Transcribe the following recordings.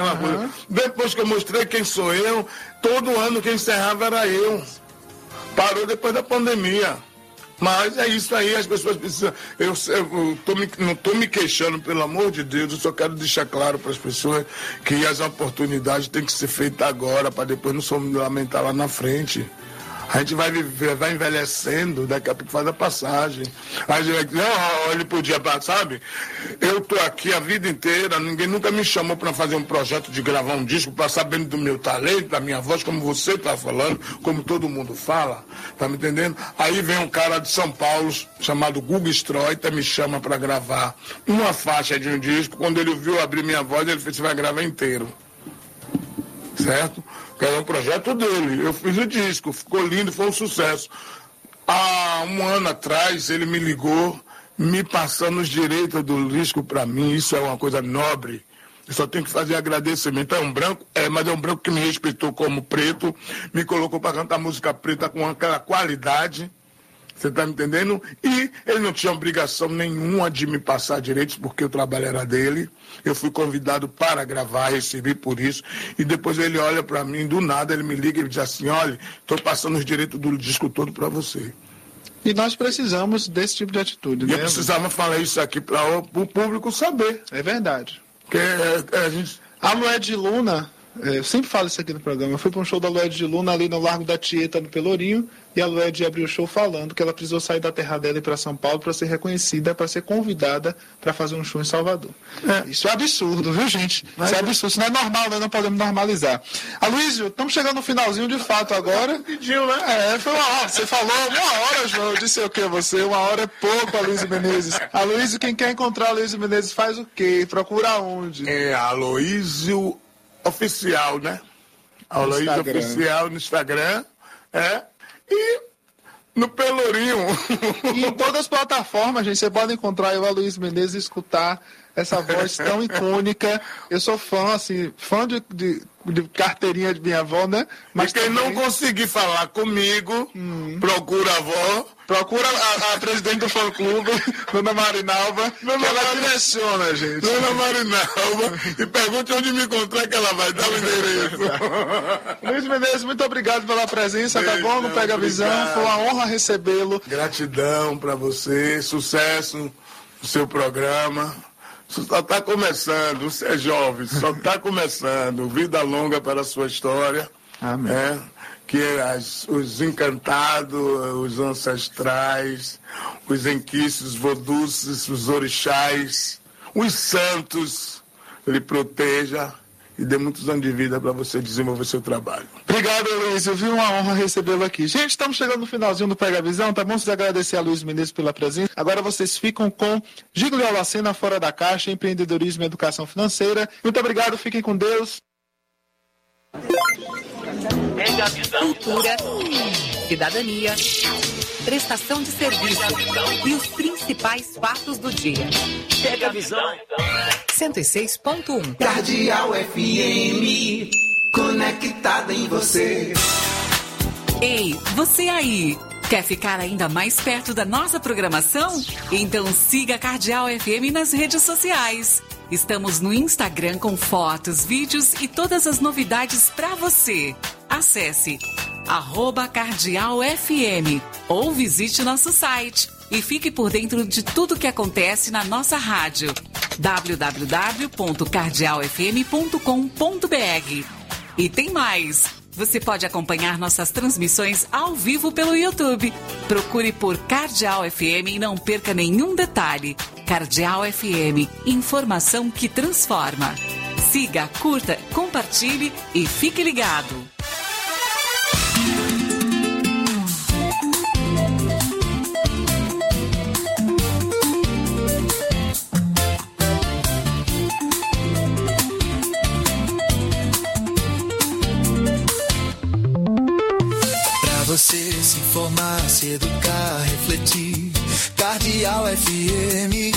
uma coisa. Depois que eu mostrei quem sou eu, todo ano quem encerrava era eu. Parou depois da pandemia. Mas é isso aí, as pessoas precisam... não estou me queixando, pelo amor de Deus, eu só quero deixar claro para as pessoas que as oportunidades têm que ser feitas agora, para depois não se lamentar lá na frente. A gente vai envelhecendo, daqui a pouco faz a passagem. A gente vai dizer, olha pro dia, sabe? Eu tô aqui a vida inteira, ninguém nunca me chamou para fazer um projeto de gravar um disco, para sabendo do meu talento, da minha voz, como você tá falando, como todo mundo fala, tá me entendendo? Aí vem um cara de São Paulo, chamado Guga Stroiter, me chama para gravar uma faixa de um disco. Quando ele viu abrir minha voz, ele disse, você vai gravar inteiro. Certo? Que era um projeto dele. Eu fiz o disco, ficou lindo, foi um sucesso. Há um ano atrás, ele me ligou, me passando os direitos do disco para mim. Isso é uma coisa nobre. Eu só tenho que fazer agradecimento. É um branco? Mas é um branco que me respeitou como preto, me colocou para cantar música preta com aquela qualidade. Você está me entendendo? E ele não tinha obrigação nenhuma de me passar direitos, porque o trabalho era dele. Eu fui convidado para gravar, recebi por isso. E depois ele olha para mim, do nada, ele me liga e diz assim, olha, estou passando os direitos do disco todo para você. E nós precisamos desse tipo de atitude, né? Eu precisava falar isso aqui para o público saber. É verdade. Que a gente... A Lued de Luna... Eu sempre falo isso aqui no programa. Eu fui para um show da Lued de Luna ali no Largo da Tieta, no Pelourinho, e a Lued abriu o show falando que ela precisou sair da terra dela e ir para São Paulo para ser reconhecida, para ser convidada para fazer um show em Salvador. Isso é absurdo, viu, gente? Isso é absurdo. Isso não é normal, nós não podemos normalizar. Aloysio, estamos chegando no finalzinho de fato agora. Pediu, né? Foi uma hora. Você falou 1 hora, João. Eu disse o quê? Você? 1 hora é pouco, Aloysio Menezes. Aloysio, quem quer encontrar Aloysio Menezes faz o quê? Procura onde? É Aloysio Oficial, né? Aloysio Oficial no Instagram, e no Pelourinho. E em todas as plataformas, gente, você pode encontrar o Aloysio Menezes e escutar essa voz tão icônica. Eu sou fã, assim, de carteirinha de minha avó, né? Mas quem também... não conseguir falar comigo, procura a avó. Procura a presidente do fã-clube, Dona Marinalva, que ela direciona, gente. Dona Marinalva, e pergunte onde me encontrar que ela vai dar o endereço. Luiz Menezes, muito obrigado pela presença, tá bom? Não Pega a Visão, foi uma honra recebê-lo. Gratidão para você, sucesso no seu programa. Só está começando, você é jovem, só está começando. Vida longa para a sua história. Amém. Que os encantados, os ancestrais, os enquices, os vodus, os orixás, os santos, lhe proteja e dê muitos anos de vida para você desenvolver seu trabalho. Obrigado, Aloysio. Viu? Uma honra recebê-lo aqui. Gente, estamos chegando no finalzinho do Pega a Visão, tá bom? Vocês agradecer a Aloysio Menezes pela presença. Agora vocês ficam com Giglio Alacena, Fora da Caixa, Empreendedorismo e Educação Financeira. Muito obrigado, fiquem com Deus. Cultura, cidadania, prestação de serviço e os principais fatos do dia. Pega a Visão. 106.1 Cardeal FM, conectada em você. Ei, você aí, quer ficar ainda mais perto da nossa programação? Então siga a Cardeal FM nas redes sociais. Estamos no Instagram com fotos, vídeos e todas as novidades para você. Acesse @cardealfm ou visite nosso site e fique por dentro de tudo que acontece na nossa rádio. www.cardealfm.com.br. E tem mais! Você pode acompanhar nossas transmissões ao vivo pelo YouTube. Procure por Cardeal FM e não perca nenhum detalhe. Cardeal FM, informação que transforma. Siga, curta, compartilhe e fique ligado. Você se informar, se educar, refletir. Cardeal FM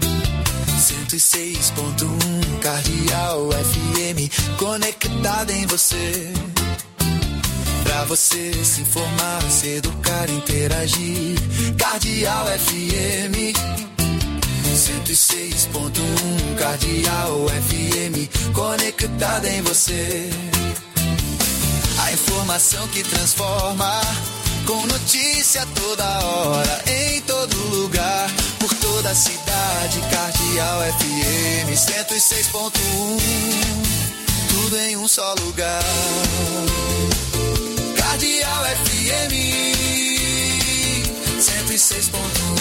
106.1. Cardeal FM conectada em você. Pra você se informar, se educar, interagir. Cardeal FM 106.1 Cardeal FM, conectada em você. A informação que transforma, com notícia toda hora, em todo lugar, por toda a cidade. Cardeal FM 106.1, tudo em um só lugar. Cardeal FM 106.1,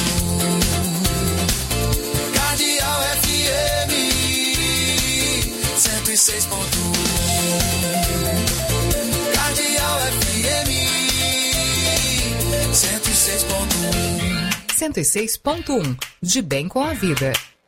Cardeal FM 106.1, Cardeal FM 106.1. 106.1, de bem com a vida.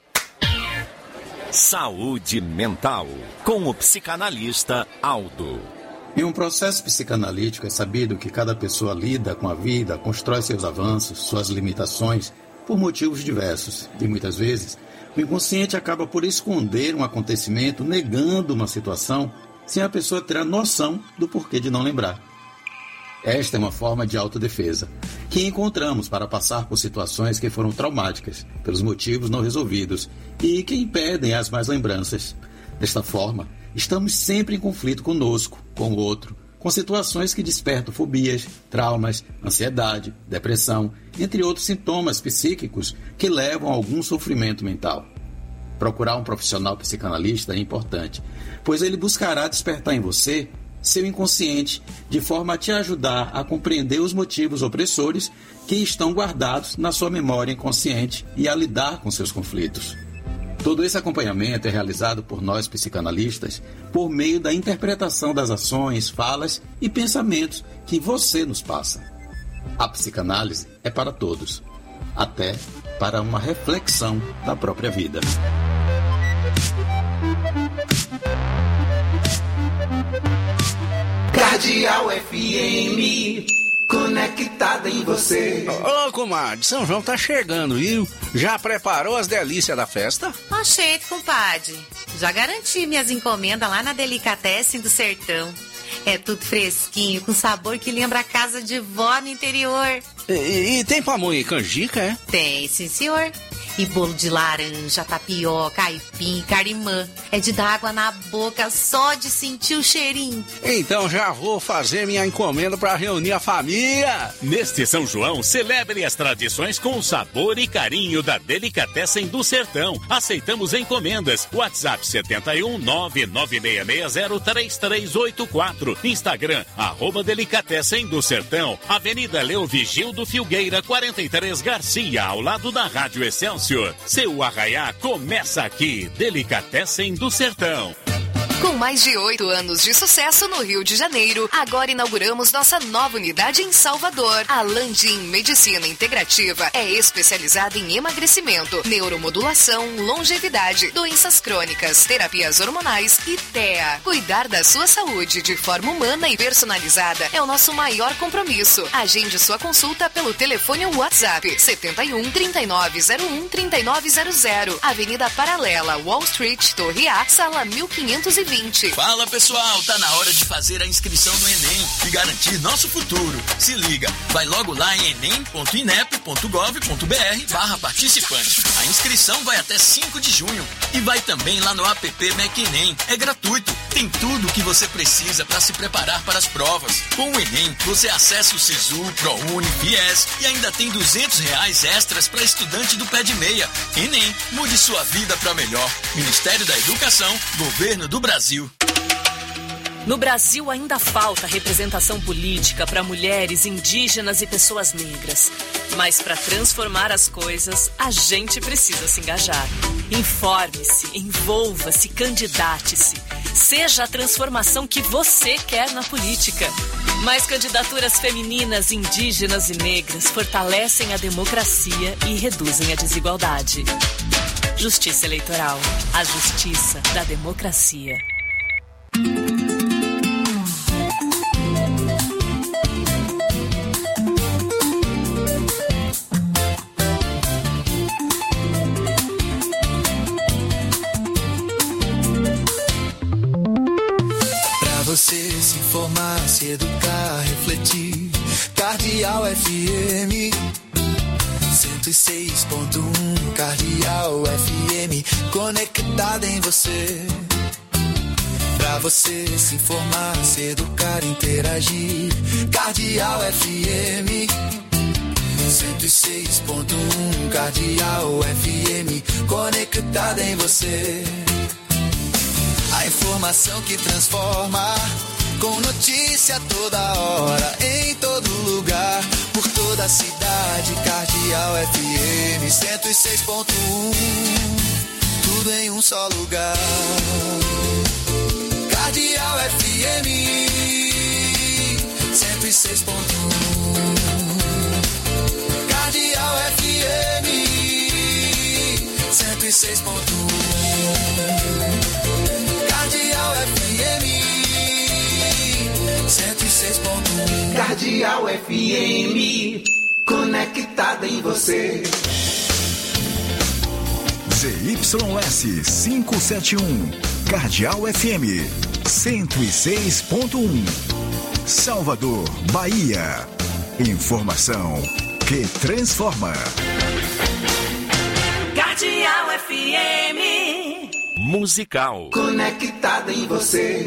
Saúde mental, com o psicanalista Aldo. Em um processo psicanalítico é sabido que cada pessoa lida com a vida, constrói seus avanços, suas limitações, por motivos diversos. E muitas vezes, o inconsciente acaba por esconder um acontecimento, negando uma situação, sem a pessoa ter a noção do porquê de não lembrar. Esta é uma forma de autodefesa, que encontramos para passar por situações que foram traumáticas, pelos motivos não resolvidos, e que impedem as más lembranças. Desta forma, estamos sempre em conflito conosco, com o outro, com situações que despertam fobias, traumas, ansiedade, depressão, entre outros sintomas psíquicos que levam a algum sofrimento mental. Procurar um profissional psicanalista é importante, pois ele buscará despertar em você seu inconsciente, de forma a te ajudar a compreender os motivos opressores que estão guardados na sua memória inconsciente e a lidar com seus conflitos. Todo esse acompanhamento é realizado por nós psicanalistas por meio da interpretação das ações, falas e pensamentos que você nos passa. A psicanálise é para todos, até para uma reflexão da própria vida. Cardeal FM, conectada em você. Ô, comadre, São João tá chegando, viu? Já preparou as delícias da festa? Oxente, compadre. Já garanti minhas encomendas lá na Delicatessen do Sertão. É tudo fresquinho, com sabor que lembra a casa de vó no interior. E tem pamonha e canjica, é? Tem, sim, senhor. E bolo de laranja, tapioca, aipim, carimã. É de dar água na boca só de sentir o cheirinho. Então já vou fazer minha encomenda para reunir a família. Neste São João, celebre as tradições com o sabor e carinho da Delicatessen do Sertão. Aceitamos encomendas. WhatsApp 71996603384. Instagram, @Delicatessen do Sertão. Avenida Leovigildo Filgueira, 43 Garcia, ao lado da Rádio Excelsior. Seu arraiá começa aqui. Delicatessen do Sertão. Com mais de 8 anos de sucesso no Rio de Janeiro, agora inauguramos nossa nova unidade em Salvador. A Landim Medicina Integrativa é especializada em emagrecimento, neuromodulação, longevidade, doenças crônicas, terapias hormonais e TEA. Cuidar da sua saúde de forma humana e personalizada é o nosso maior compromisso. Agende sua consulta pelo telefone ou WhatsApp 71 3901 3900. Avenida Paralela, Wall Street, Torre A, sala 1520. Fala pessoal, tá na hora de fazer a inscrição no Enem e garantir nosso futuro. Se liga, vai logo lá em enem.inep.gov.br/participante. A inscrição vai até 5 de junho e vai também lá no app MEC-ENEM. É gratuito, tem tudo o que você precisa para se preparar para as provas. Com o Enem, você acessa o Sisu, ProUni, FIES e ainda tem R$200 extras para estudante do pé de meia. Enem, mude sua vida para melhor. Ministério da Educação, Governo do Brasil. No Brasil ainda falta representação política para mulheres, indígenas e pessoas negras. Mas para transformar as coisas, a gente precisa se engajar. Informe-se, envolva-se, candidate-se. Seja a transformação que você quer na política. Mais candidaturas femininas, indígenas e negras fortalecem a democracia e reduzem a desigualdade. Justiça Eleitoral. A justiça da democracia. Pra você se informar, se educar, refletir. Cardeal FM 106.1 Cardeal FM, conectada em você. Pra você se informar, se educar, interagir. Cardeal FM 106.1 Cardeal FM, conectada em você. A informação que transforma, com notícia toda hora, em todo lugar, por toda a cidade. Cardeal FM 106.1, tudo em um só lugar. Cardeal FM 106.1, Cardeal FM 106.1, Cardeal FM 106.1. Cardeal FM, conectada em você. ZYS 571, Cardeal FM 106.1, Salvador, Bahia. Informação que transforma. Cardeal FM musical. Conectada em você.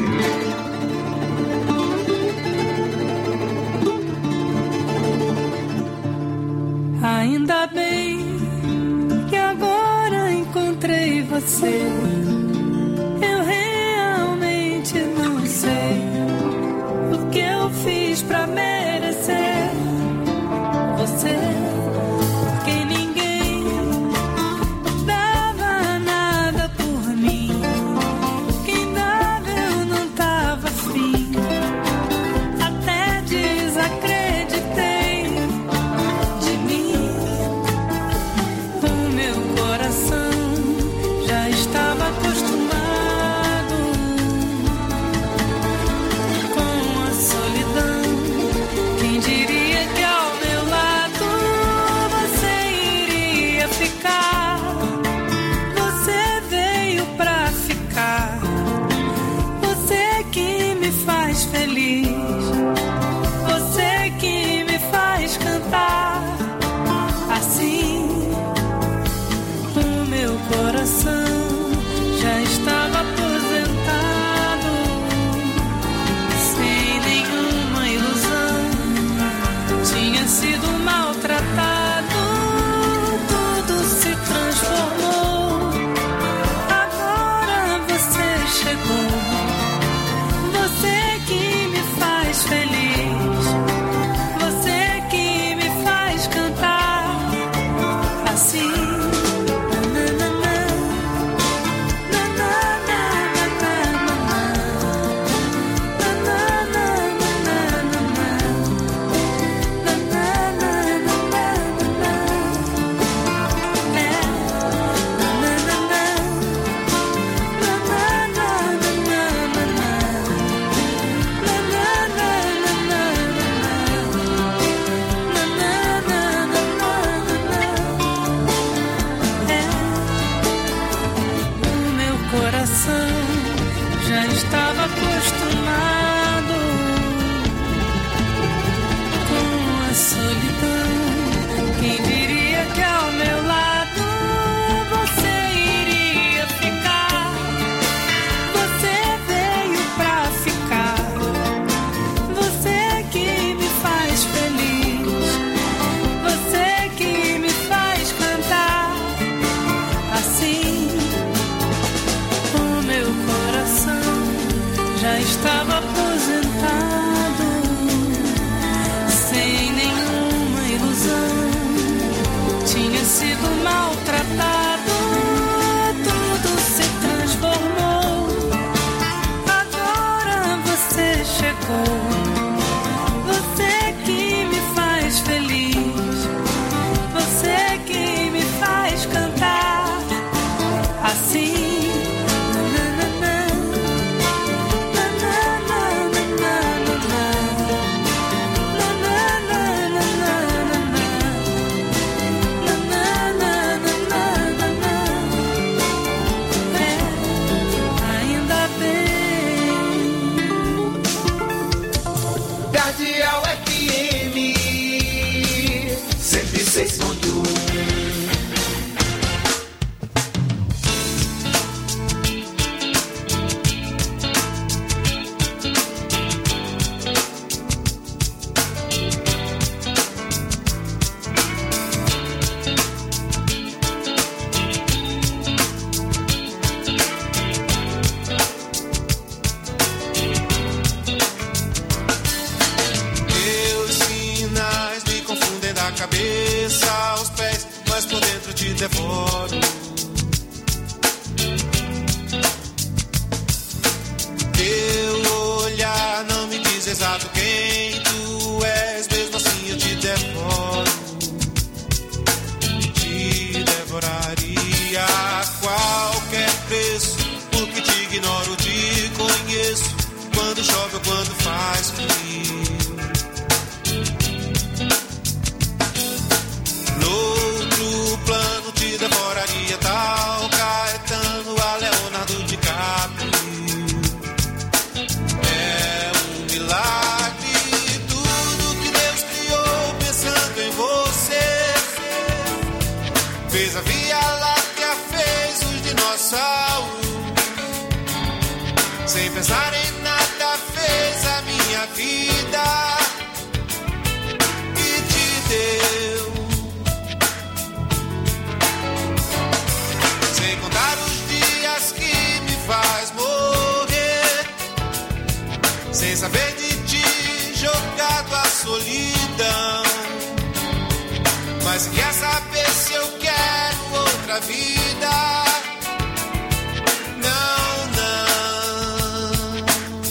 Ainda bem que agora encontrei você. Eu realmente não sei o que eu fiz pra merecer você. Porque ninguém dava nada por mim. Quem dava eu não tava afim. Até desacreditei de mim. O meu coração já estava acostumado com a solidão. Quem diria que ao meu lado você iria ficar? Você veio pra ficar. Você que me faz feliz. Você que me faz cantar. Assim, o meu coração já estava aposentado, sem nenhuma ilusão. Tinha sido maltratado, tudo se transformou. Agora você chegou, você que me faz feliz, você que me faz cantar. Assim, o meu coração já estava acostumado com a solidão. Quem diria que ao meu lado você iria ficar? Você veio pra ficar. Você que me faz feliz. Você que me faz cantar. Assim, o meu coração já estava aposentado, sem nenhuma ilusão. Tinha sido maltratado, tudo se transformou. Agora você chegou, você que me faz feliz, você que me faz cantar. Assim, ainda bem. Cardeal FM 106.1. 106.1. Devoro. Teu olhar não me diz exato quem tu és, mesmo assim eu te devoro. Te devoraria a qualquer preço, porque te ignoro, te conheço, quando chove ou quando faz frio. No plano te devoraria tal Caetano a Leonardo DiCaprio. É um milagre tudo que Deus criou pensando em você. Fez a Via Láctea, fez os dinossauros. Sem pensar em nada fez a minha vida e te deu. Faz morrer sem saber de ti, jogado à solidão. Mas quer saber se eu quero outra vida? Não, não.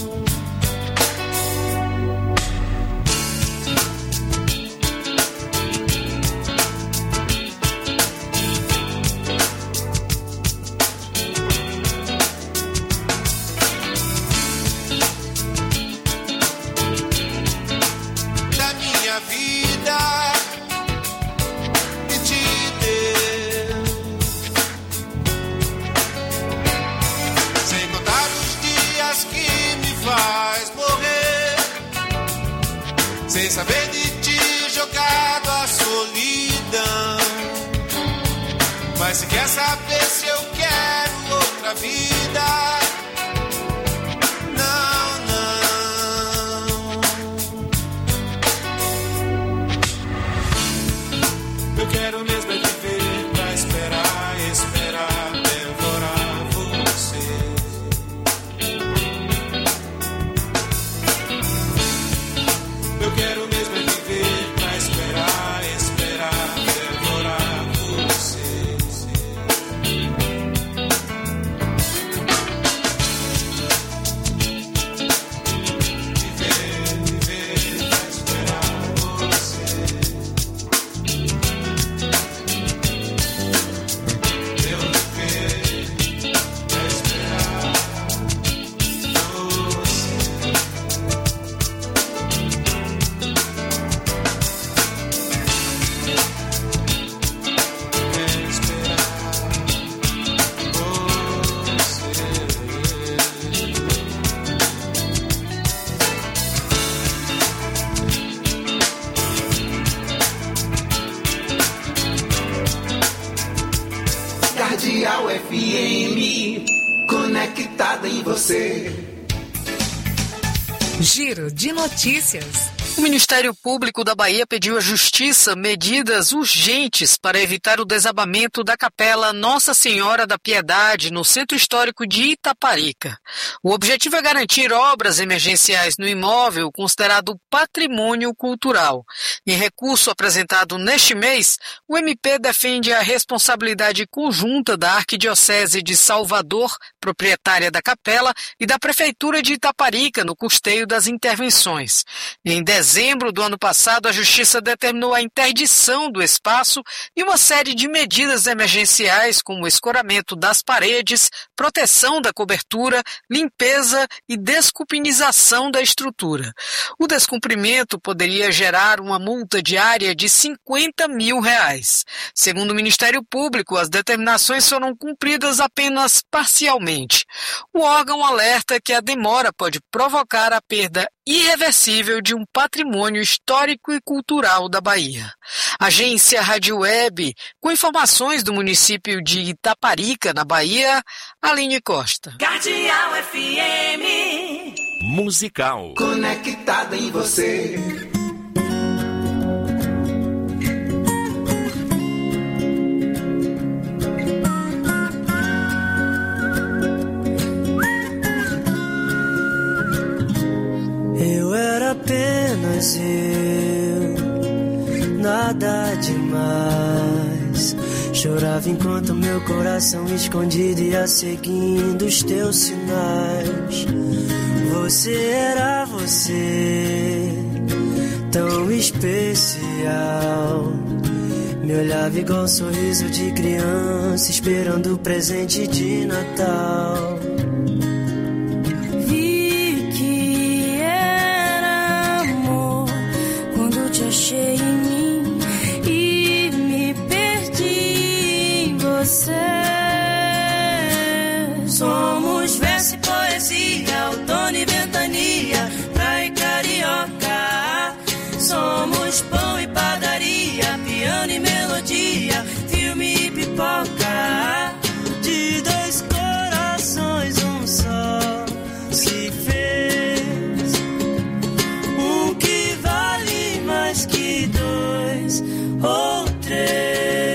Sem saber de ti, jogado à solidão. Mas se quer saber se eu quero outra vida? Não, não. Eu quero mesmo é viver pra esperar, esperar, devorar você. Eu quero mesmo é viver pra esperar, esperar, devorar você. Viver, viver pra esperar você. Eu viver pra esperar você. Cardeal FM, conectada em você. Giro de notícias. O Ministério Público da Bahia pediu à Justiça medidas urgentes para evitar o desabamento da Capela Nossa Senhora da Piedade, no Centro Histórico de Itaparica. O objetivo é garantir obras emergenciais no imóvel considerado patrimônio cultural. Em recurso apresentado neste mês, o MP defende a responsabilidade conjunta da Arquidiocese de Salvador, proprietária da capela, e da Prefeitura de Itaparica no custeio das intervenções. Em dezembro do ano passado, a Justiça determinou a interdição do espaço e uma série de medidas emergenciais, como o escoramento das paredes, proteção da cobertura, limpeza e desculpinização da estrutura. O descumprimento poderia gerar uma multa diária de R$50 mil. Segundo o Ministério Público, as determinações foram cumpridas apenas parcialmente. O órgão alerta que a demora pode provocar a perda irreversível de um patrimônio histórico e cultural da Bahia. Agência Rádio Web, com informações do município de Itaparica, na Bahia, Aline Costa. Cardeal FM. Musical. Conectada em você. Eu era apenas eu, nada demais. Chorava enquanto meu coração escondido ia seguindo os teus sinais. Você era você, tão especial. Me olhava igual um sorriso de criança, esperando o presente de Natal. Achei em mim e me perdi em você. Somos verso e poesia, outono e ventania, praia e carioca. Somos pão e padaria, piano e melodia, filme e pipoca. De dois corações um só se fez, um que vale mais que dois ou três.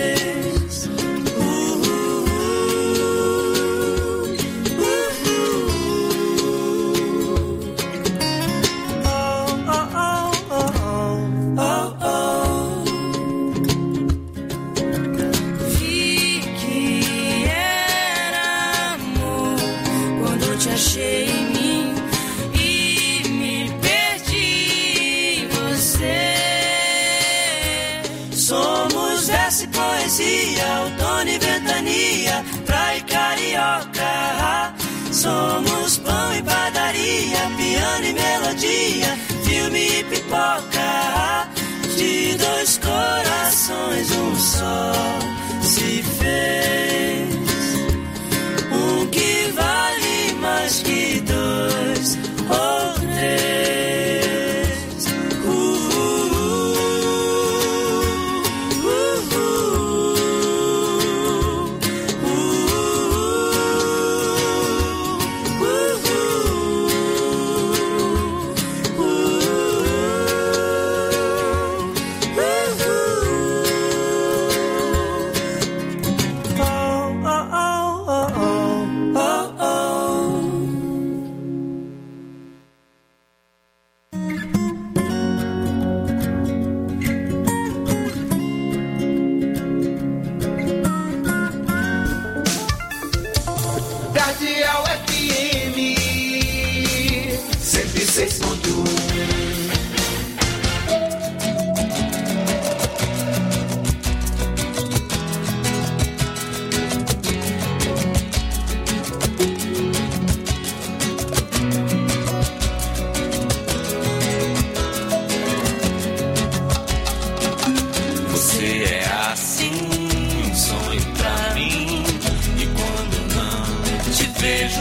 Vi que era amor quando te achei em mim e me perdi em você. Somos verso e poesia, outono e ventania, praia e carioca. Somos pão e padaria, piano e melodia, filme e pipoca. De dois corações um só se fez, um que vale mais que dois ou três. Cardeal FM 106.1. Você é assim, um sonho pra mim. E quando não te vejo,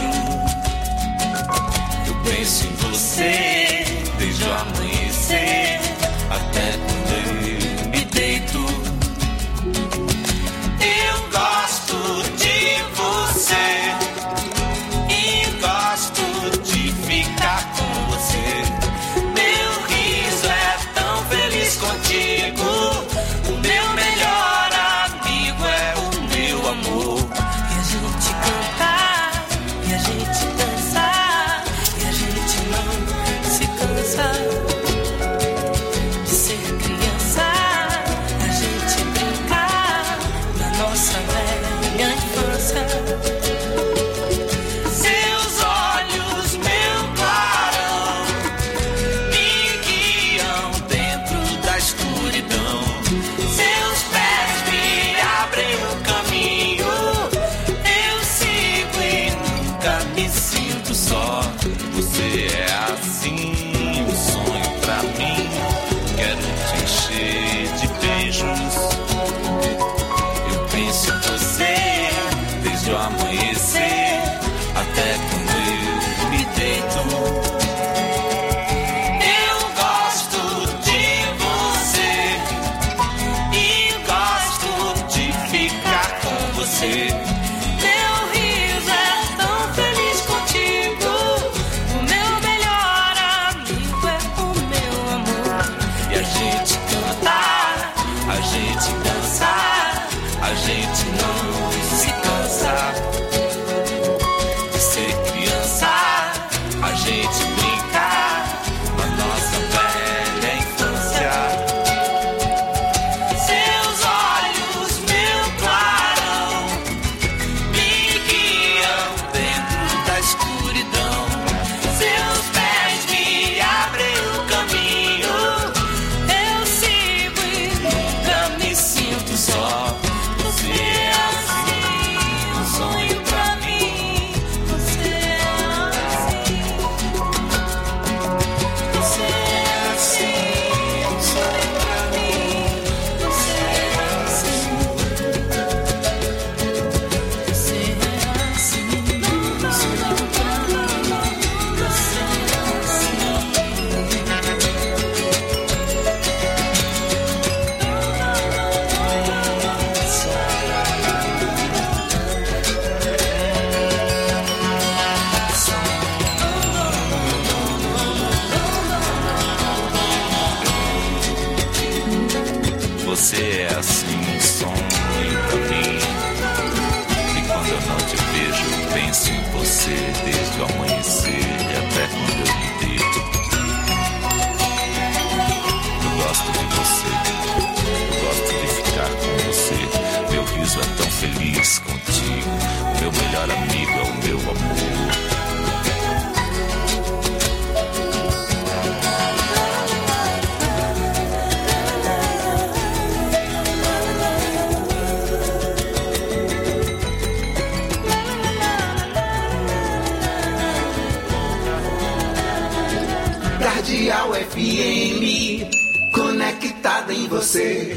eu penso em você desde o amanhecer até quando eu me deito. Eu gosto de você e gosto de ficar com você. Meu riso é tão feliz contigo. O meu melhor amigo é o meu amor. E a gente cantar, e a gente dançar, e a gente não gente brincar na nossa velha infância. Seus olhos, meu clarão, me guiam dentro da escuridão. Seus pés me abrem o caminho. Eu sigo e nunca me sinto só. Você é assim, um sonho pra mim. Você é assim. Você é assim, um sonho pra mim. Você é assim. Você é assim, um sonho pra mim. Você é Você é assim, um sonho pra mim. E quando eu não te vejo, eu penso em você desde o amanhecer e até quando eu me deito. Eu gosto de você, eu gosto de ficar com você. Meu riso é tão feliz contigo. O meu melhor amigo é o meu amor. Cardeal FM, conectada em você.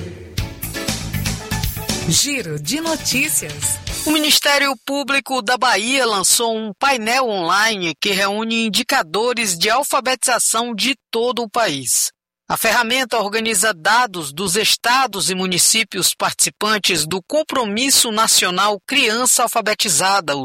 Giro de notícias. O Ministério Público da Bahia lançou um painel online que reúne indicadores de alfabetização de todo o país. A ferramenta organiza dados dos estados e municípios participantes do Compromisso Nacional Criança Alfabetizada, o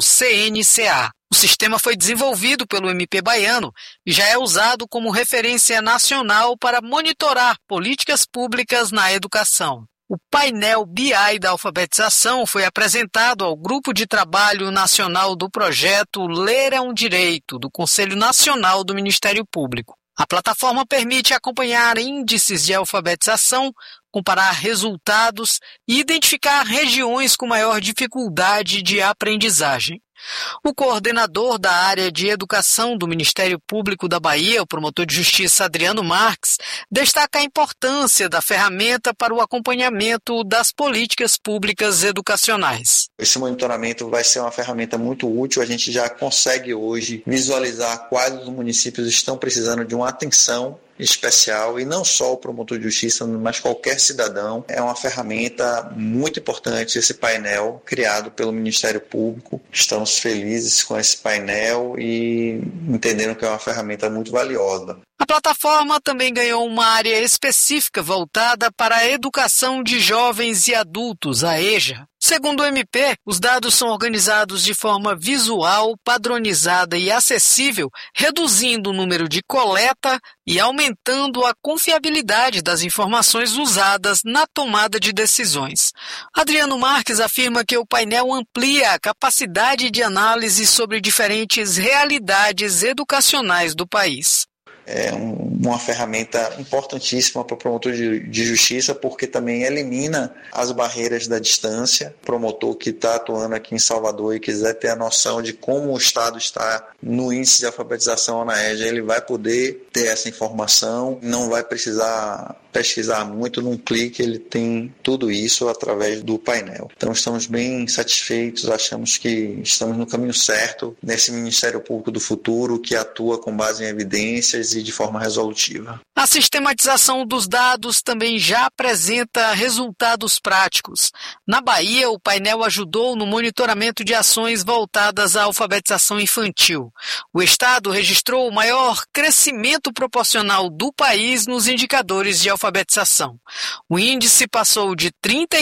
CNCA. O sistema foi desenvolvido pelo MP baiano e já é usado como referência nacional para monitorar políticas públicas na educação. O painel BI da alfabetização foi apresentado ao Grupo de Trabalho Nacional do Projeto Ler é um Direito, do Conselho Nacional do Ministério Público. A plataforma permite acompanhar índices de alfabetização, comparar resultados e identificar regiões com maior dificuldade de aprendizagem. O coordenador da área de educação do Ministério Público da Bahia, o promotor de justiça Adriano Marques, destaca a importância da ferramenta para o acompanhamento das políticas públicas educacionais. Esse monitoramento vai ser uma ferramenta muito útil. A gente já consegue hoje visualizar quais os municípios estão precisando de uma atenção especial, e não só o promotor de justiça, mas qualquer cidadão. É uma ferramenta muito importante esse painel criado pelo Ministério Público. Estamos felizes com esse painel e entendendo que é uma ferramenta muito valiosa. A plataforma também ganhou uma área específica voltada para a educação de jovens e adultos, a EJA. Segundo o MP, os dados são organizados de forma visual, padronizada e acessível, reduzindo o número de coleta e aumentando a confiabilidade das informações usadas na tomada de decisões. Adriano Marques afirma que o painel amplia a capacidade de análise sobre diferentes realidades educacionais do país. É uma ferramenta importantíssima para o promotor de justiça, porque também elimina as barreiras da distância. O promotor que está atuando aqui em Salvador e quiser ter a noção de como o Estado está no índice de alfabetização na EJA, ele vai poder ter essa informação, não vai precisar pesquisar muito, num clique ele tem tudo isso através do painel. Então estamos bem satisfeitos, achamos que estamos no caminho certo nesse Ministério Público do futuro que atua com base em evidências e de forma resolutiva. A sistematização dos dados também já apresenta resultados práticos. Na Bahia, o painel ajudou no monitoramento de ações voltadas à alfabetização infantil. O Estado registrou o maior crescimento proporcional do país nos indicadores de alfabetização. O índice passou de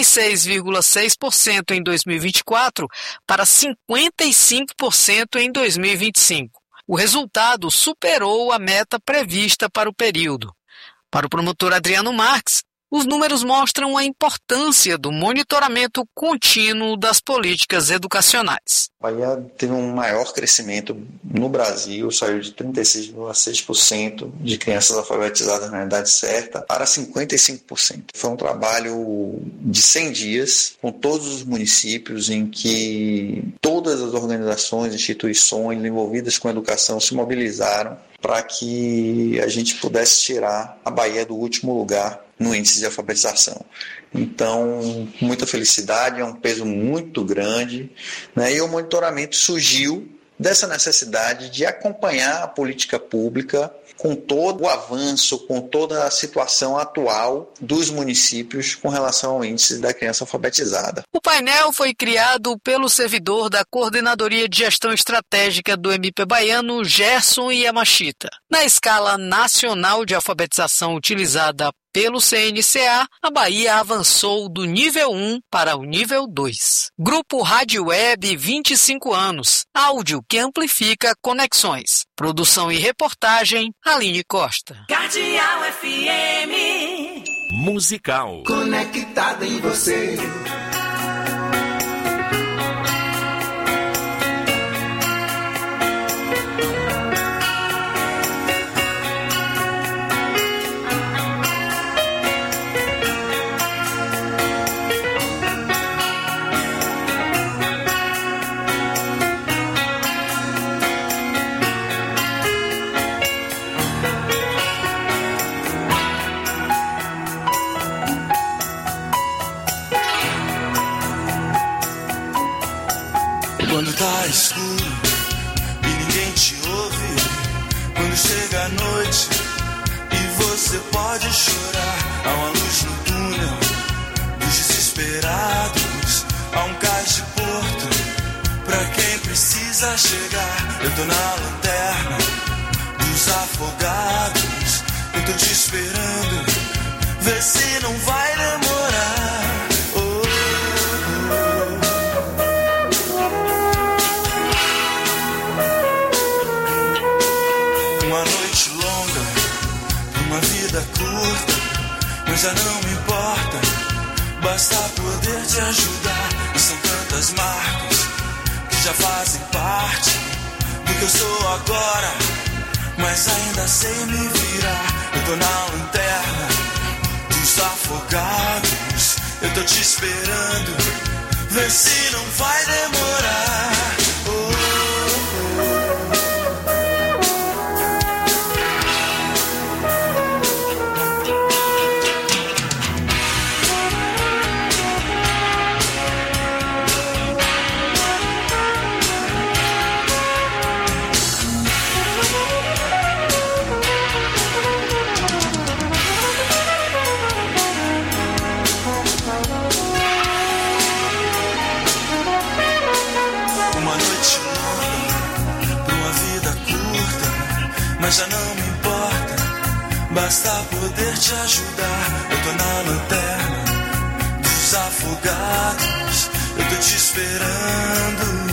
36,6% em 2024 para 55% em 2025. O resultado superou a meta prevista para o período. Para o promotor Adriano Marques, Os números mostram a importância do monitoramento contínuo das políticas educacionais. Bahia teve um maior crescimento no Brasil, saiu de 36,6% de crianças alfabetizadas na idade certa para 55%. Foi um trabalho de 100 dias com todos os municípios em que todas as organizações, instituições envolvidas com a educação se mobilizaram para que a gente pudesse tirar a Bahia do último lugar no índice de alfabetização. Então, muita felicidade, é um peso muito grande, né? E o monitoramento surgiu dessa necessidade de acompanhar a política pública com todo o avanço, com toda a situação atual dos municípios com relação ao índice da criança alfabetizada. O painel foi criado pelo servidor da Coordenadoria de Gestão Estratégica do MP baiano, Gerson Yamashita. Na escala nacional de alfabetização utilizada pelo CNCA, a Bahia avançou do nível 1 para o nível 2. Grupo Rádio Web 25 anos, áudio que amplifica conexões. Produção e reportagem, Aline Costa. Cardeal FM. Musical. Conectada em você. Quando tá escuro e ninguém te ouve, quando chega a noite e você pode chorar, há uma luz no túnel dos desesperados, há um cais de porto pra quem precisa chegar. Eu tô na lanterna dos afogados, eu tô te esperando, vê se não vai demorar. Uma noite longa, uma vida curta, mas já não me importa, basta poder te ajudar. E são tantas marcas que já fazem parte do que eu sou agora, mas ainda sei me virar. Eu tô na lanterna dos afogados, eu tô te esperando, vê se não vai demorar. Mas já não me importa, basta poder te ajudar. Eu tô na lanterna dos afogados, eu tô te esperando.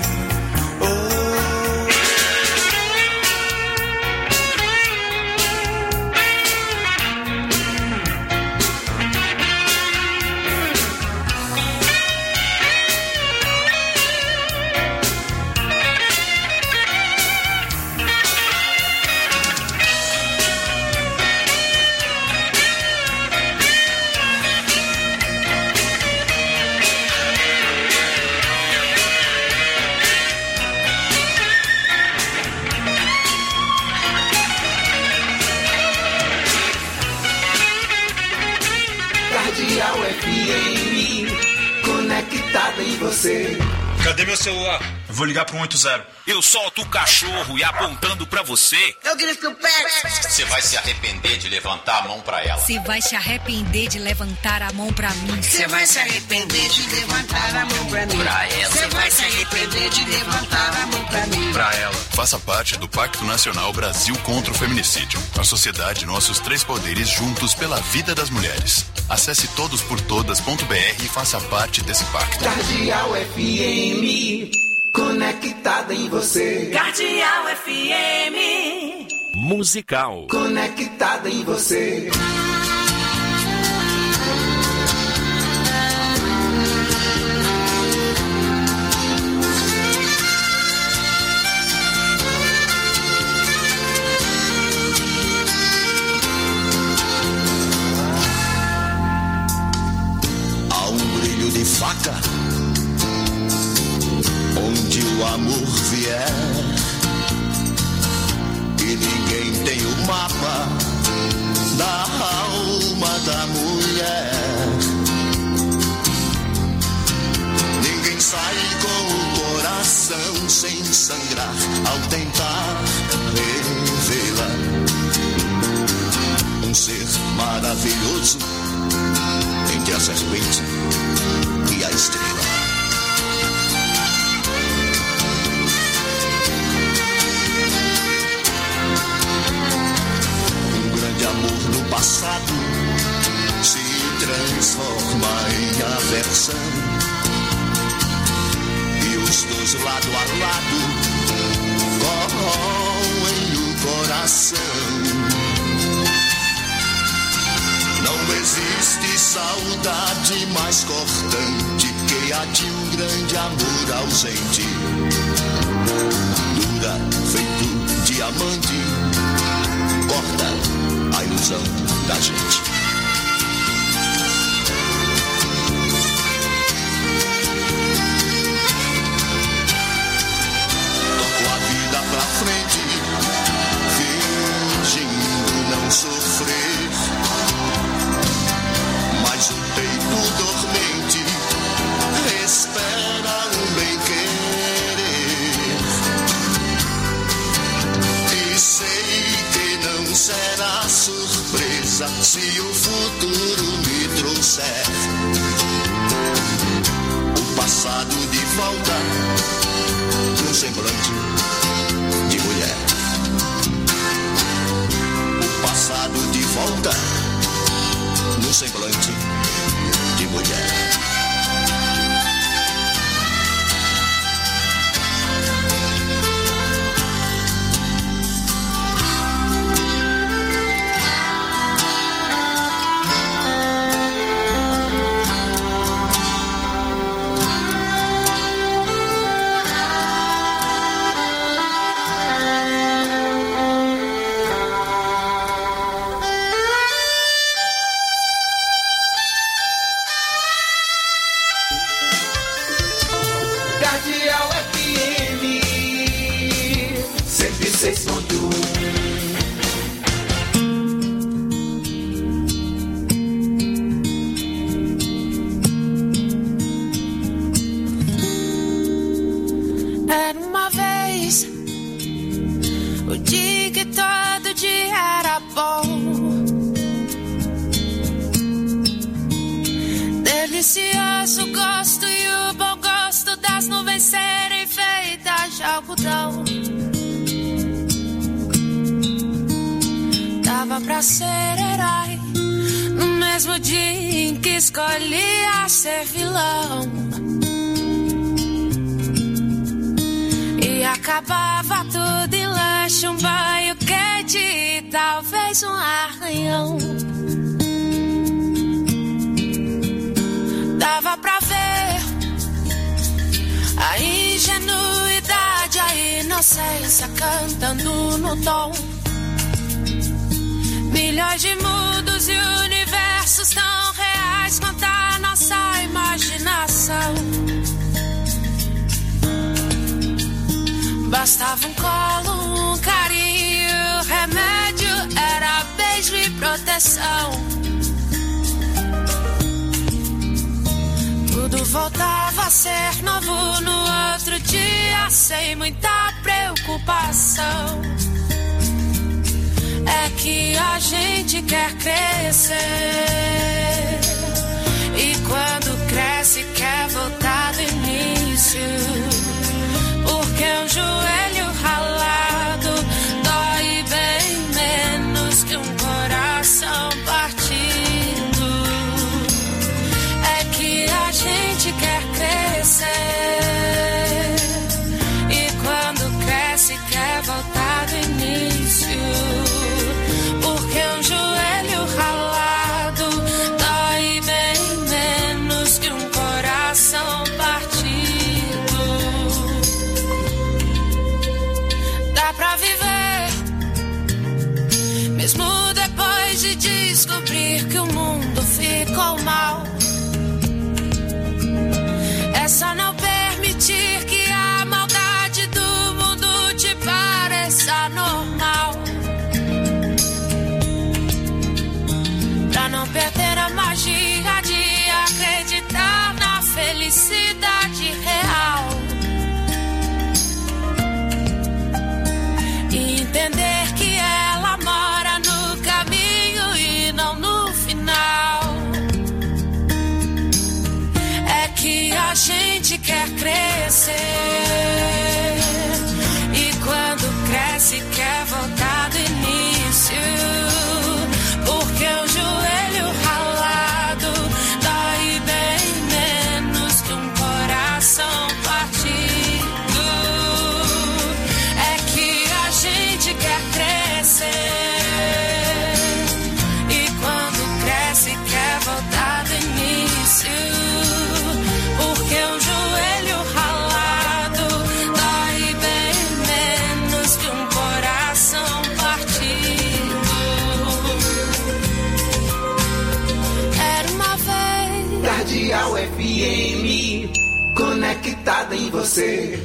Cardeal FM, conectada em você. Cadê meu celular? Eu vou ligar pro 180. Eu solto o cachorro e apontando pra você. Eu grito o pé. Você vai se arrepender de levantar a mão pra ela. Você vai se arrepender de levantar a mão pra mim. Você vai se arrepender de levantar a mão pra mim. Pra ela. Você vai se arrepender de levantar a mão pra mim. Pra ela. Faça parte do Pacto Nacional Brasil contra o Feminicídio. A sociedade, nossos três poderes juntos pela vida das mulheres. Acesse todosportodas.br e faça parte desse pacto. Cardeal FM, conectada em você. Cardeal FM. Musical. Conectada em você. mapa da alma da mulher. Ninguém sai com o coração sem sangrar ao tentar revê-la. Um ser maravilhoso entre a serpente e a estrela. Um grande amor no passado se transforma em aversão, e os dois lado a lado corroem o coração. Não existe saudade mais cortante que a de um grande amor ausente. Dura feito diamante, corta a ilusão da gente. Toco a vida pra frente, fingindo não sofrer. Mas o peito dormente espera um bem-querer. E sei que não será surpresa se o futuro me trouxer o passado de volta num semblante de mulher. O passado de volta no semblante de mulher. Era uma vez o dia que todo dia era bom, delicioso gosto e o bom gosto das nuvens serem feitas de algodão. Dava pra ser herói no mesmo dia em que escolhia ser vilão. E acabava tudo em lanche, um banho quente e talvez um arranhão. Dava pra ver a ingenuidade, a inocência cantando no tom. Milhões de mundos e universos tão reais quanto a nossa imaginação. Bastava um colo, um carinho, remédio era beijo e proteção. Tudo voltava a ser novo no outro dia, sem muita preocupação. É que a gente quer crescer, e quando cresce quer voltar do início. Porque um joelho ralado dói bem menos que um coração partido. É que a gente quer crescer, e quando cresce quer voltar do início. Porque um joelho ralado dói bem menos que um coração partido. crescer. E quando cresce quer voltar do início, porque o joelho ralado dói bem menos que um coração partido. É que a gente quer crescer. Quer voltar do início, porque um joelho ralado dói bem menos que um coração partido. Era uma vez Cardeal FM, conectada em você.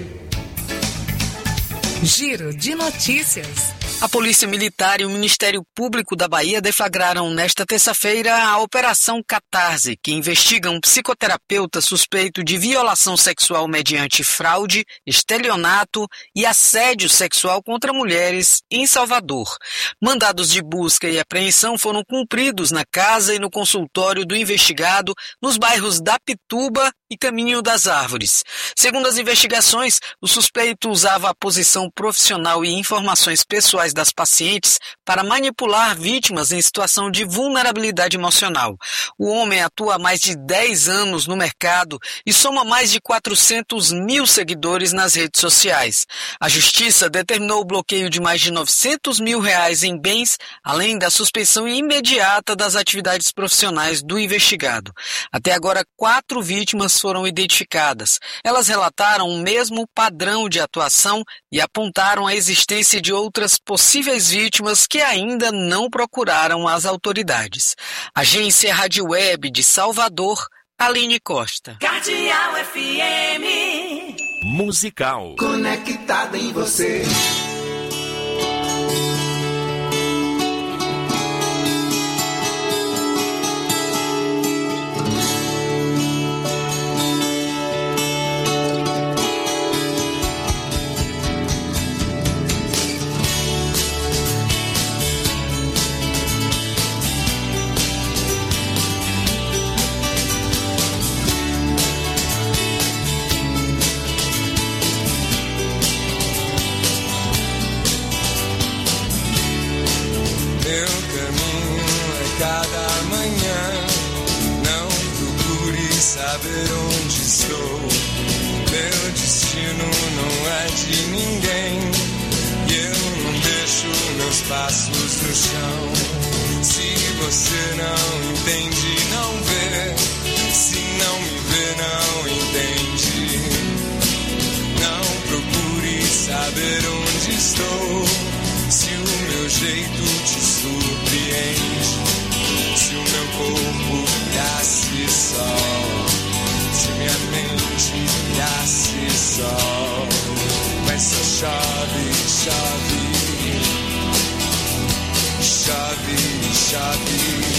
Giro de notícias. A Polícia Militar e o Ministério Público da Bahia deflagraram nesta terça-feira a Operação Catarse, que investiga um psicoterapeuta suspeito de violação sexual mediante fraude, estelionato e assédio sexual contra mulheres em Salvador. Mandados de busca e apreensão foram cumpridos na casa e no consultório do investigado nos bairros da Pituba e Caminho das Árvores. Segundo as investigações, o suspeito usava a posição profissional e informações pessoais das pacientes para manipular vítimas em situação de vulnerabilidade emocional. O homem atua há mais de 10 anos no mercado e soma mais de 400 mil seguidores nas redes sociais. A Justiça determinou o bloqueio de mais de R$900 mil em bens, além da suspensão imediata das atividades profissionais do investigado. Até agora, 4 vítimas foram identificadas. Elas relataram o mesmo padrão de atuação e apontaram a existência de outras possíveis vítimas que ainda não procuraram as autoridades. Agência Rádio Web de Salvador, Aline Costa. Cardeal FM. Musical. Conectada em você. Saber onde estou, meu destino não é de ninguém, e eu não deixo meus passos no chão. Se você não entende, não vê, se não me vê, não entende. Não procure saber onde estou, se o meu jeito te surpreende, se o meu corpo virasse sol, se minha mente virasse sol, mas só chove, chove, chove, chove.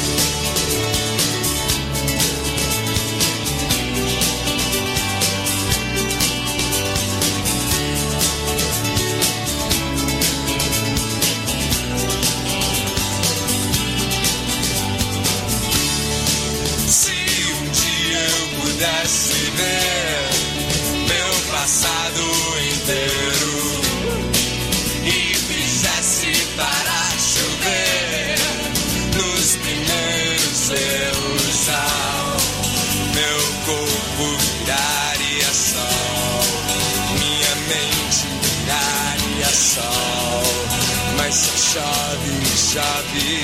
Pudesse ver meu passado inteiro e fizesse parar chover nos primeiros erros, meu corpo viraria sol, minha mente viraria sol, mas só chove, chove,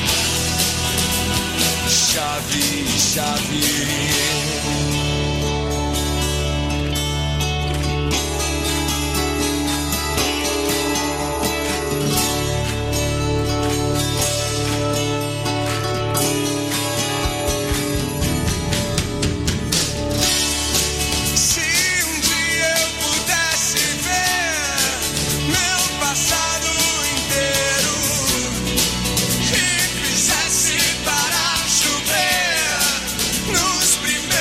chove, chove. Primeiros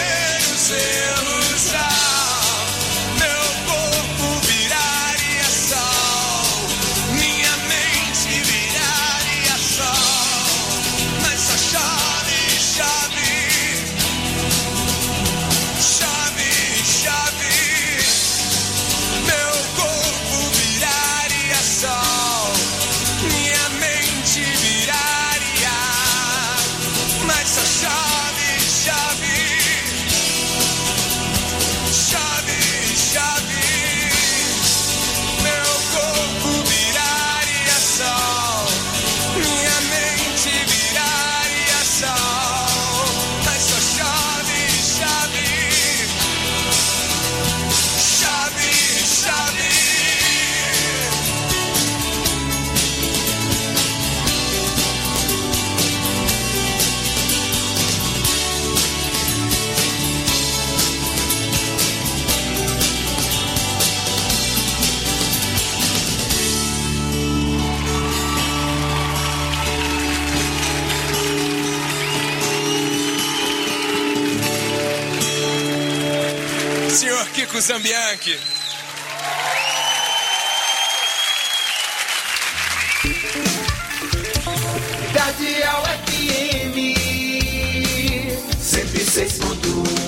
Kiko Zambianchi. Cardeal FM 106.1.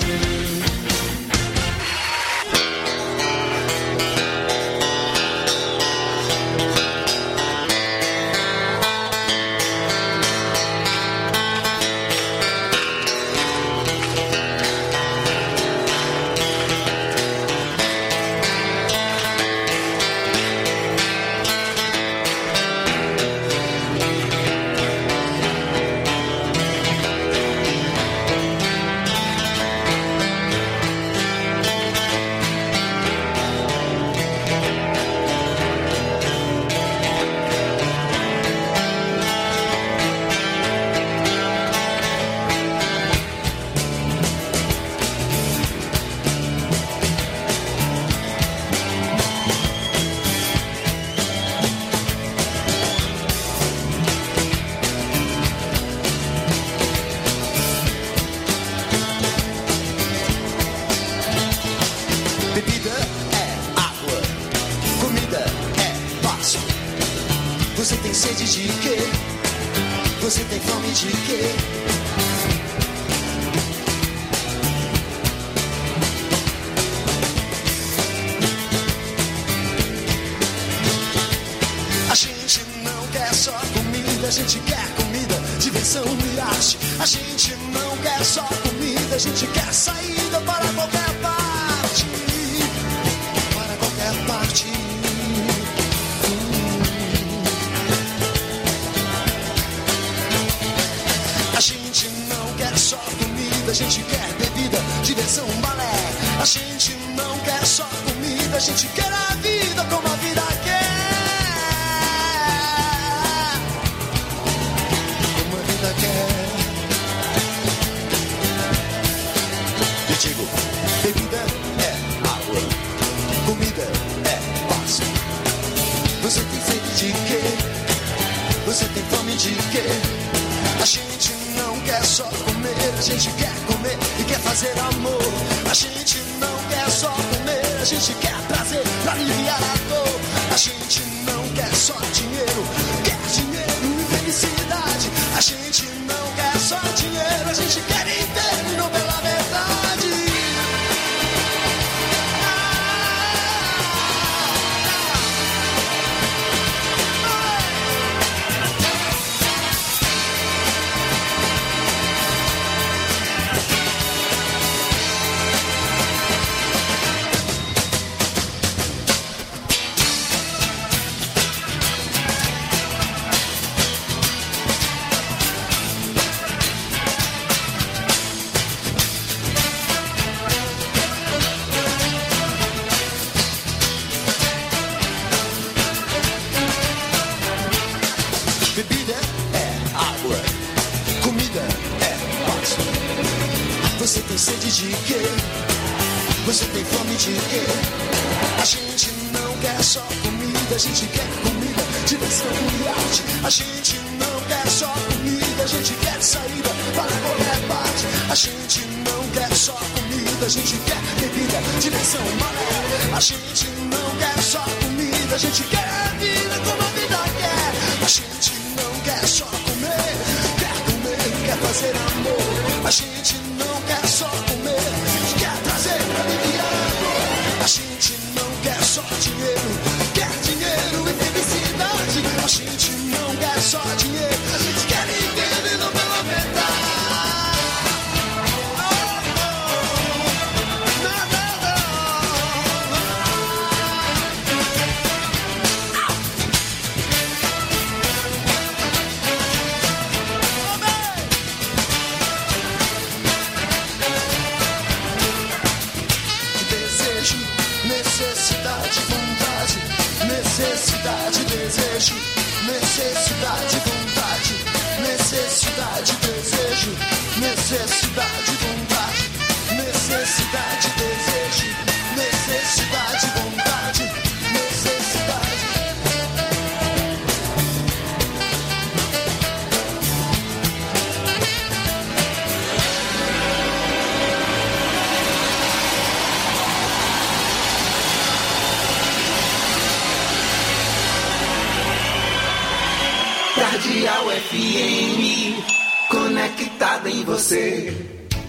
Você tem sede de quê? Você tem fome de quê? A gente não quer só comida, a gente quer comida, diversão e arte. A gente não quer só comida, a gente quer saída para qualquer parte. Para qualquer parte. A gente não quer só comida, a gente quer bebida, diversão, balé. A gente não quer só comida, a gente quer a vida como a vida quer. Como a vida quer. Eu digo, bebida é água, comida é paz. Você tem sede de quê? Você tem fome de quê? A gente não quer só comer, a gente quer comer e quer fazer amor. A gente não quer só comer, a gente quer prazer pra aliviar a dor. A gente não quer só dinheiro, quer dinheiro e felicidade. A gente não quer só dinheiro, a gente quer inteiro e não pela verdade. Bebida é água, comida é paz. Você tem sede de quê? Você tem fome de quê? A gente não quer só comida, a gente quer comida, diversão e arte. A gente não quer só comida, a gente quer saída para qualquer parte. A gente não quer só comida, a gente quer bebida, diversão, balé. A gente não quer só comida, a gente quer a vida como a vida quer. A gente não quer só comer, quer fazer amor. A gente não quer só comer, quer trazer alegria. A gente não quer só dinheiro, quer dinheiro e felicidade. A gente não quer só dinheiro, a gente quer entender e não pela verdade. Necessidade, vontade, necessidade, desejo, necessidade, vontade, necessidade, desejo, necessidade, vontade, necessidade, desejo, necessidade, vontade, necessidade. Cardeal FM, conectada em você.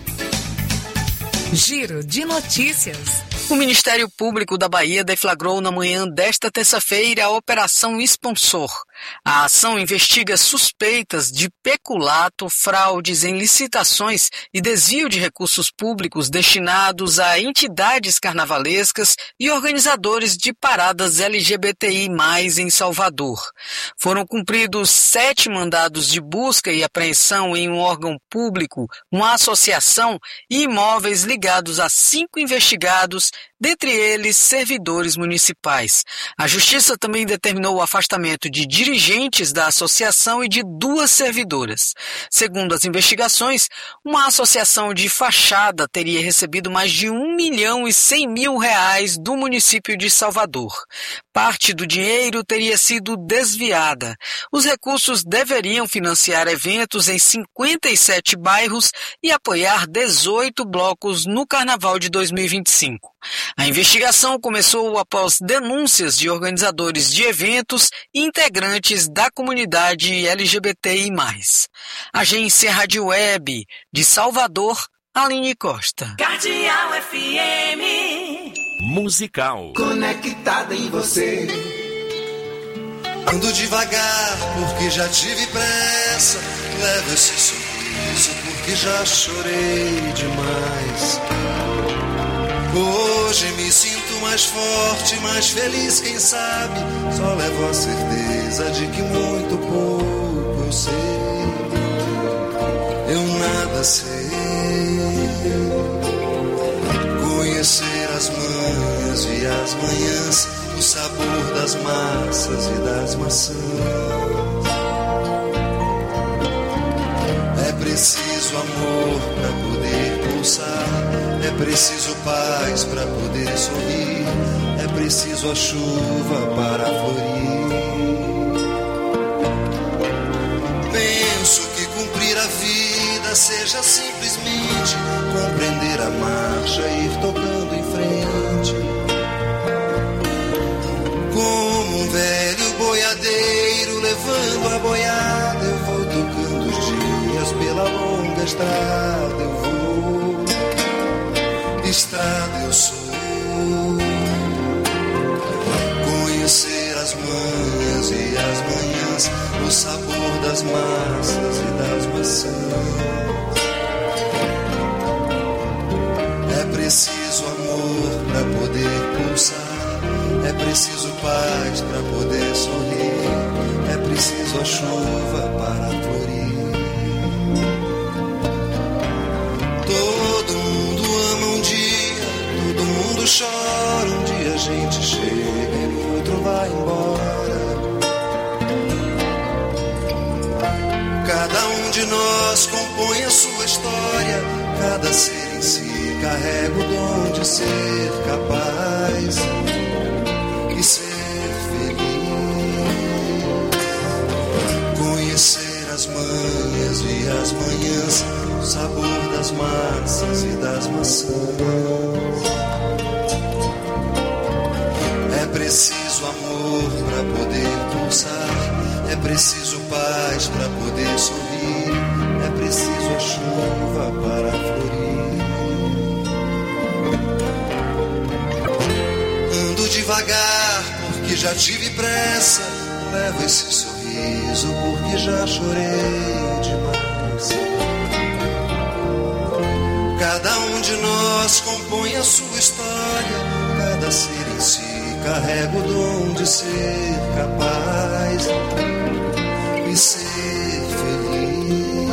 Giro de notícias. O Ministério Público da Bahia deflagrou na manhã desta terça-feira a Operação Sponsor. A ação investiga suspeitas de peculato, fraudes em licitações e desvio de recursos públicos destinados a entidades carnavalescas e organizadores de paradas LGBTI+, em Salvador. Foram cumpridos 7 mandados de busca e apreensão em um órgão público, uma associação e imóveis ligados a 5 investigados, dentre eles servidores municipais. A Justiça também determinou o afastamento de dirigentes da associação e de 2 servidoras. Segundo as investigações, uma associação de fachada teria recebido mais de R$1.100.000 do município de Salvador. Parte do dinheiro teria sido desviada. Os recursos deveriam financiar eventos em 57 bairros e apoiar 18 blocos no Carnaval de 2025. A investigação começou após denúncias de organizadores de eventos e integrantes da comunidade LGBTI+. Agência Rádio Web de Salvador, Aline Costa. Cardeal FM. Musical. Conectada em você. Ando devagar porque já tive pressa. Levo esse sorriso porque já chorei demais. Hoje me sinto mais forte, mais feliz, quem sabe. Só levo a certeza de que muito pouco eu sei. Eu nada sei. Conhecer as manhas e as manhãs, o sabor das massas e das maçãs. É preciso amor pra poder pulsar. É preciso paz pra poder sorrir. É preciso a chuva para florir. Penso que cumprir a vida seja simplesmente compreender a marcha e ir tocando em frente. Como um velho boiadeiro levando a boiada, eu vou tocando os dias pela longa estrada. Eu vou, estrada eu sou. Conhecer as manhãs e as manhãs, o sabor das massas e das maçãs. É preciso amor pra poder pulsar. É preciso paz pra poder sorrir. É preciso a chuva para florir. Todo mundo ama um dia, todo mundo chora. Um dia a gente chega e no outro vai embora. Cada um de nós compõe a sua história. Cada ser em si carrega o dom de ser capaz e ser feliz. Conhecer as manhas e as manhãs, o sabor das massas e das maçãs. É preciso amor pra poder pulsar. É preciso paz pra poder sorrir. É preciso a chuva para florir. Ando devagar porque já tive pressa. Levo esse sorriso porque já chorei demais. Cada um de nós compõe a sua história. Cada ser em si carrega o dom de ser capaz e ser feliz.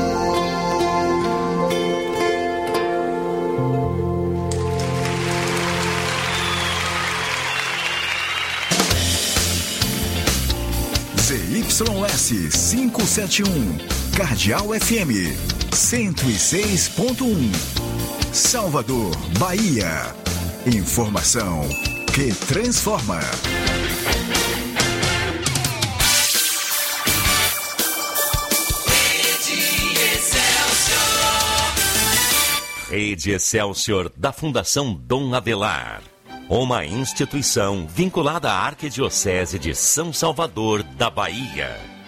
ZYS 571, Cardeal FM 106.1, Salvador, Bahia. Informação que transforma. Rede Excelsior da Fundação Dom Avelar. Uma instituição vinculada à Arquidiocese de São Salvador da Bahia.